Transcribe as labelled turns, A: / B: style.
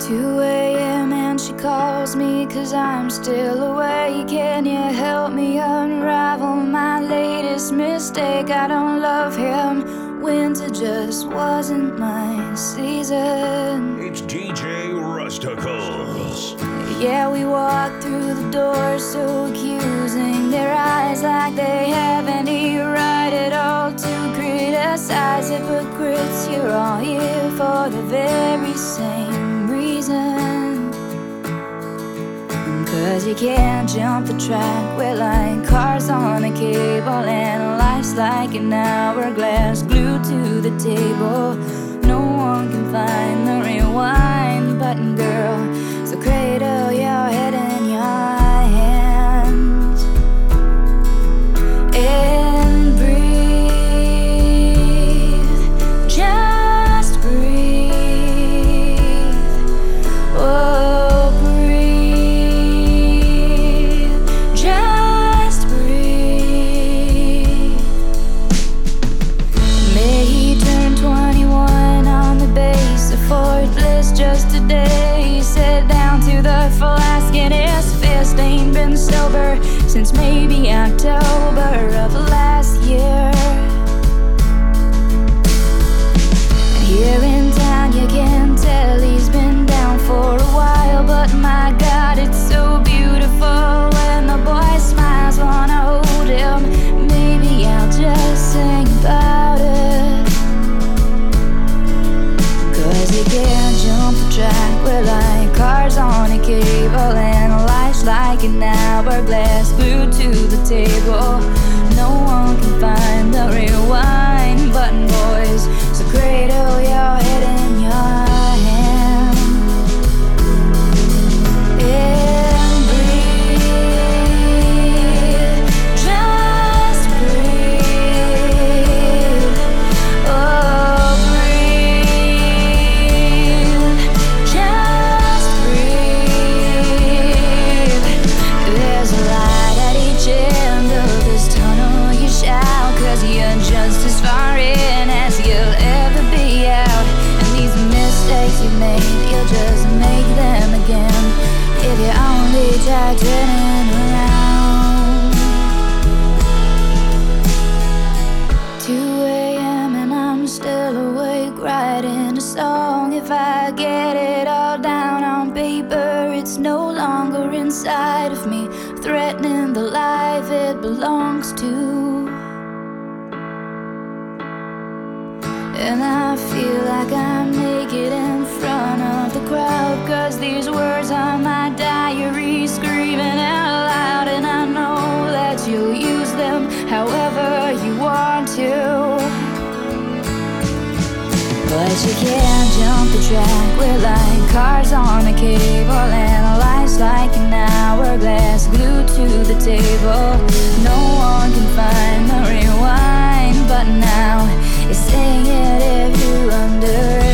A: 2 a.m. and she calls me 'cause I'm still awake. Can you help me unravel my latest mistake? I don't love him. Winter just wasn't my season.
B: It's DJ Rusticles.
A: Yeah, we walk through the door so accusing, their eyes like they have any right at all to criticize. Hypocrites, you're all here for the very same reason. 'Cause you can't jump the track, we're like cars on a cable, and life's like an hourglass glued to the table. No one can find the rewind button, girl, so cradle your head in your hands and breathe, just breathe. Oh, breathe, just breathe. May he turn 21 on the base of Fort Bliss just today. He sat down to the flask in his fist. Ain't been sober since maybe October of last year. And here in town you can tell he's been down for a while, but my God, it's so beautiful when the boy smiles. Wanna hold him, maybe I'll just sing about it. 'Cause you can't jump the track, we're like cars on a cable, and life's like an hourglass glued to the table. No one can find the rewind button, boys, so cradle your head in your hand and breathe, just breathe. Oh, breathe, just breathe. There's a light at each end of this tunnel you shout, 'cause you're just as far in as you'll ever be out. And these mistakes you made, you'll just make them again if you only try turning around. 2 a.m. and I'm still awake writing a song. If I get it all down on paper, it's no longer inside of me, threatening the life it belongs to. And I feel like I'm naked in front of the crowd, 'cause these words are my diary screaming out loud. And I know that you'll use them however you want to, but you can't jump the track, we're like cars on a cable, and life's like an hourglass glued to the table. No one can find the rewind button now. You're saying it if you under